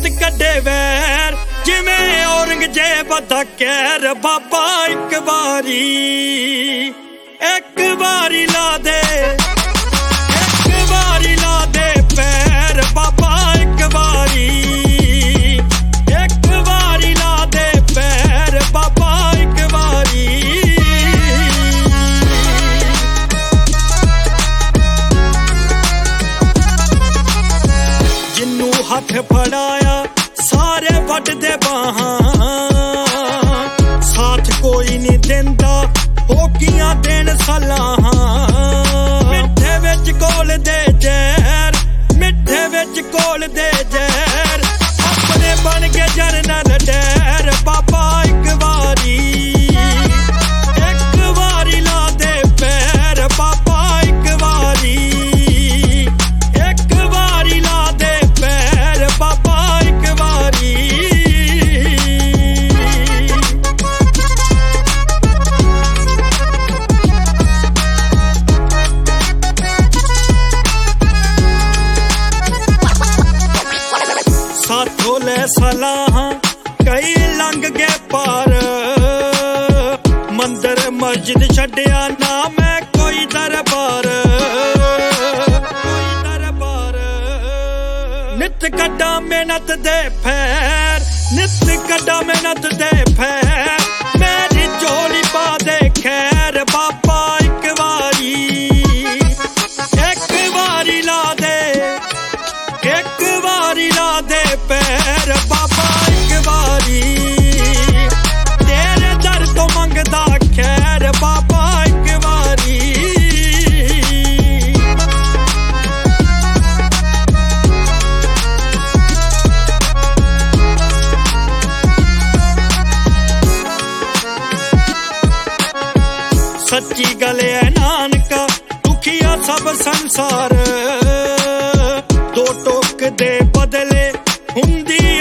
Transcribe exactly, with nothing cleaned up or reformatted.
ਨਿਤ ਕੱਢੇ ਵੈਰ ਜਿਵੇਂ ਔਰੰਗਜ਼ੇਬ ਦਾ ਕਹਿਰ। ਬਾਬਾ ਇੱਕ ਵਾਰੀ ਇੱਕ ਵਾਰੀ ਲਾ ਦੇ ਇੱਕ ਵਾਰੀ ਲਾ ਦੇ ਪੈਰ। ਬਾਬਾ ਇੱਕ ਵਾਰੀ ਇੱਕ ਵਾਰੀ ਲਾ ਦੇ ਪੈਰ। ਬਾਬਾ ਇੱਕ ਵਾਰੀ ਜਿੰਨੂੰ ਹੱਥ ਫੜਾਇਆ ਸਾਰੇ ਵੱਢਦੇ ਬਾਹਾਂ। ਸਾਥ ਕੋਈ ਨਹੀਂ ਦਿੰਦਾ ਹੋਕੀਆਂ ਦੇਣ ਸਲਾਹਾਂ। ਮਿੱਠੇ ਵਿੱਚ ਘੋਲਦੇ ਜ਼ਹਿਰ ਮਿੱਠੇ ਵਿੱਚ ਘੋਲਦੇ ਜ਼ਹਿਰ। ਆਪਣੇ ਬਣ ਕੇ ਜਰਨਲ ਡੈਰ। ਬਾਬਾ ਇੱਕ ਵਾਰੀ ਇੱਕ ਵਾਰੀ ਲਾ ਦੇ ਪੈਰ। ਬਾਬਾ ਇੱਕ ਵਾਰੀ ਇੱਕ ਵਾਰੀ ਲਾ ਦੇ ਪੈਰ। ਬਾਬਾ ਇੱਕ ਵਾਰੀ ਸਾਥੋਂ ਲੈ ਸਲਾਹਾਂ ਕਈ ਲੰਘ ਗਏ ਪਾਰ। ਮੰਦਰ ਮਸਜਿਦ ਛੱਡਿਆ ਨਾ ਮੈਂ ਕੋਈ ਦਰਬਾਰ ਕੋਈ ਦਰਬਾਰ। ਨਿਤ ਕੱਢਾਂ ਮਿਹਨਤ ਦੇ ਫੈਰ ਨਿਤ ਕੱਢਾਂ ਮਿਹਨਤ ਦੇ ਫੈਰ। ਮੇਰੀ ਝੋਲੀ ਪਾ ਦੇ ਖੈਰ। ਬਾਬਾ ਇੱਕ ਵਾਰੀ ਇੱਕ ਵਾਰੀ ਲਾ ਦੇ ਇੱਕ ਵਾਰੀ ਲਾ ਦੇ ਪੈਰ। ਬਾਬਾ ਇੱਕ ਵਾਰੀ ਤੇਰੇ ਦਰ ਤੋਂ ਮੰਗਦਾ ਖੈਰ। ਬਾਬਾ ਇੱਕ ਵਾਰੀ ਸੱਚੀ ਗੱਲ ਐ ਨਾਨਕਾ ਦੁਖੀਆ ਸਭ ਸੰਸਾਰ। ਦੋ ਟੋਕ ਦੇ ਬਦਲੇ ਹੁੰਦੀ